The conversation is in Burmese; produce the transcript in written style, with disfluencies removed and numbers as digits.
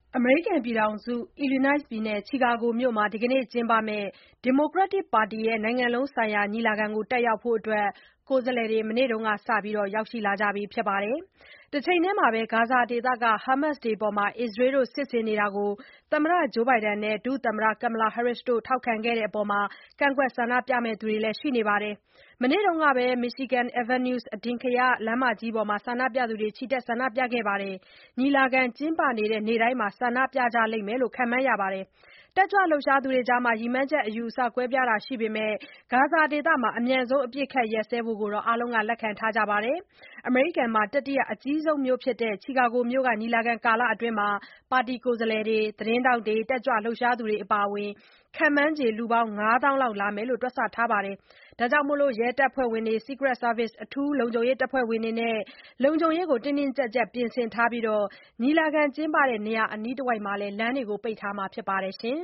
အမေရိကန်ပြည်ထောင်စု Illinois ပြည်နယ် Chicago မြို့မှာ ဒီနေ့ကျင်းပမယ့် ဒီမိုကရက်တစ်ပါတီရဲ့ နိုင်ငံလုံးဆိုင်ရာညီလာခံကို တက်ရောက်ဖို့ ကိုယ်စားလှယ်တွေ မနေ့ကစပြီး ရောက်ရှိလာကြပါပြီ။ တချိန်တည်းမှာပဲ ဂါဇာဒေသက ဟာမတ်စ်တွေအပေါ် အစ္စရေးက စစ်ဆင်နေတာကို သမ္မတ Joe Biden နဲ့ ဒုသမ္မတ Kamala Harris တို့ ထောက်ခံခဲ့တဲ့အပေါ် ကန့်ကွက်ဆန္ဒပြသူတွေလည်း ရှိနေပါတယ်။ မနေ့ကပဲ Michigan Avenue အထင်ကရလမ်းမကြီးပေါ်မှာ ဆန္ဒပြသူတွေ ချီတက်ဆန္ဒပြခဲ့ကြပါတယ်။ ညီလာခံကျင်းပနေတဲ့ နေ့တိုင်း ဆန္ဒပြကြလိမ့်မယ်လို့ ခန့်မှန်းရပါတယ်။ တက်ကြွလှုပ်ရှားသူတွေကြား ရည်မှန်းချက်အယူအဆ ကွဲပြားတာရှိပေမဲ့ ဂါဇာဒေသ အမြန်ဆုံး အပစ်အခတ်ရပ်စဲဖို့ကိုတော့ အားလုံးက လက်ခံထားကြပါတယ်။ အမေရိကန်မှာ တတိယအကြီးဆုံးမြို့ဖြစ်တဲ့ Chicago မြို့က ညီလာခံကာလအတွင်း ပါတီကိုယ်စားလှယ်တွေ၊ သတင်းထောက်တွေ၊ တက်ကြွလှုပ်ရှားသူတွေ အပါအဝင် ခန့်မှန်းခြေ လူပေါင်း ၅ သောင်းလောက် လာမယ်လို့ တွက်ဆထားကြပါတယ်။ ဒါကြောင့် ရဲတပ်ဖွဲ့ဝင်တွေ၊ Secret Service အထူးလုံခြုံရေးတပ်ဖွဲ့ဝင်တွေနဲ့ လုံခြုံရေး တင်းတင်းကြပ်ကြပ် ပြင်ဆင်ထားပြီး ညီလာခံကျင်းပတဲ့ နေရာအနီးတဝိုက် လမ်းတွေကို ပိတ်ထားမှာဖြစ်ပါတယ်။